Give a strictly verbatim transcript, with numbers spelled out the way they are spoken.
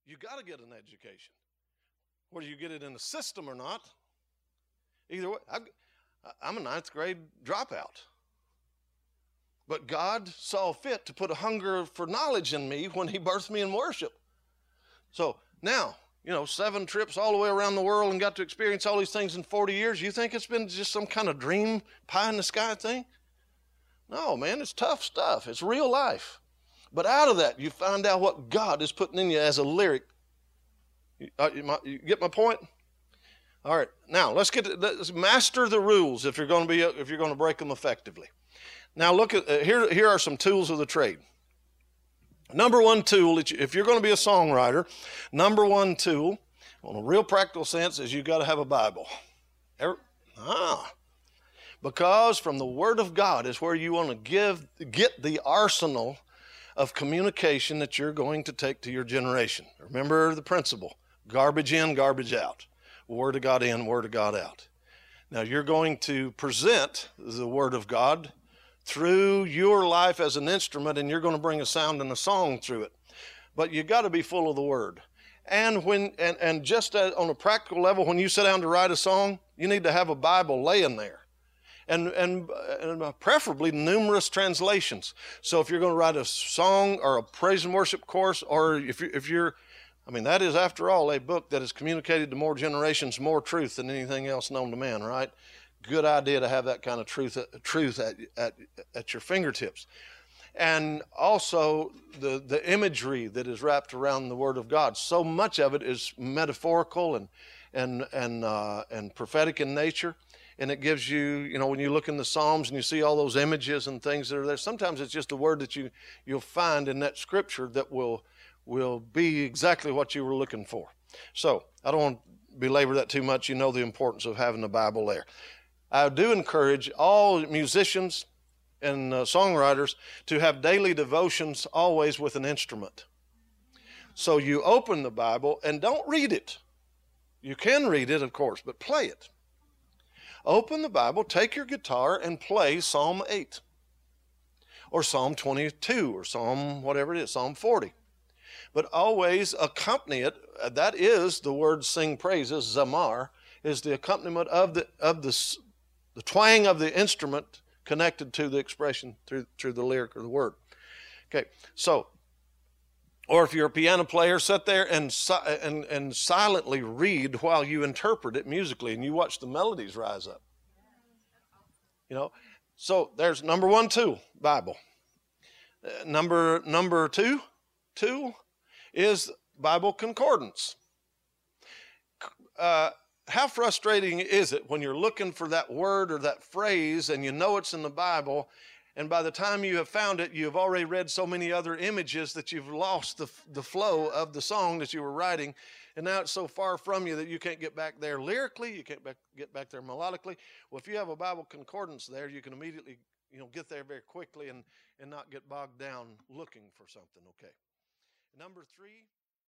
You got to get an education. Whether you get it in the system or not, either way, I've, I'm a ninth grade dropout. But God saw fit to put a hunger for knowledge in me when he birthed me in worship. So now, you know, seven trips all the way around the world and got to experience all these things in forty years. You think it's been just some kind of dream pie in the sky thing? No, man, it's tough stuff. It's real life. But out of that, you find out what God is putting in you as a lyric. You, uh, you, my, you get my point? All right. Now let's get to, let's master the rules if you're going to be if you're going to break them effectively. Now look at uh, here. Here are some tools of the trade. Number one tool, if you're going to be a songwriter, number one tool, in a real practical sense, is you've got to have a Bible. Ever, ah, because from the Word of God is where you want to give get the arsenal of communication that you're going to take to your generation. Remember the principle: garbage in, garbage out. Word of God in, Word of God out. Now you're going to present the Word of God through your life as an instrument, and you're going to bring a sound and a song through it. But you got to be full of the Word. And when and, and just on a practical level, when you sit down to write a song, you need to have a Bible laying there. And, and, and preferably numerous translations. So if you're going to write a song or a praise and worship course, or if, you, if you're, I mean, that is, after all, a book that has communicated to more generations more truth than anything else known to man, right? Good idea to have that kind of truth, truth at, at, at your fingertips. And also the, the imagery that is wrapped around the Word of God. So much of it is metaphorical and, and, and, uh, and prophetic in nature. And it gives you, you know, when you look in the Psalms and you see all those images and things that are there, sometimes it's just a word that you, you'll find in that scripture that will, will be exactly what you were looking for. So I don't want to belabor that too much. You know the importance of having the Bible there. I do encourage all musicians and uh, songwriters to have daily devotions always with an instrument. So you open the Bible and don't read it. You can read it, of course, but play it. Open the Bible, take your guitar, and play Psalm eight. Or Psalm twenty-two, or Psalm whatever it is, Psalm forty. But always accompany it. That is the word sing praises, zamar, is the accompaniment of the of the, the twang of the instrument connected to the expression through, through the lyric or the word. Okay, so, or if you're a piano player, sit there and, and, and silently read while you interpret it musically, and you watch the melodies rise up. You know, so there's number one tool, Bible. Uh, number number two tool is Bible concordance. Uh, how frustrating is it when you're looking for that word or that phrase and you know it's in the Bible, and by the time you have found it, you have already read so many other images that you've lost the, the flow of the song that you were writing, and now it's so far from you that you can't get back there lyrically, you can't back, get back there melodically. Well, if you have a Bible concordance there, you can immediately, you know, get there very quickly and, and not get bogged down looking for something, okay? Number three.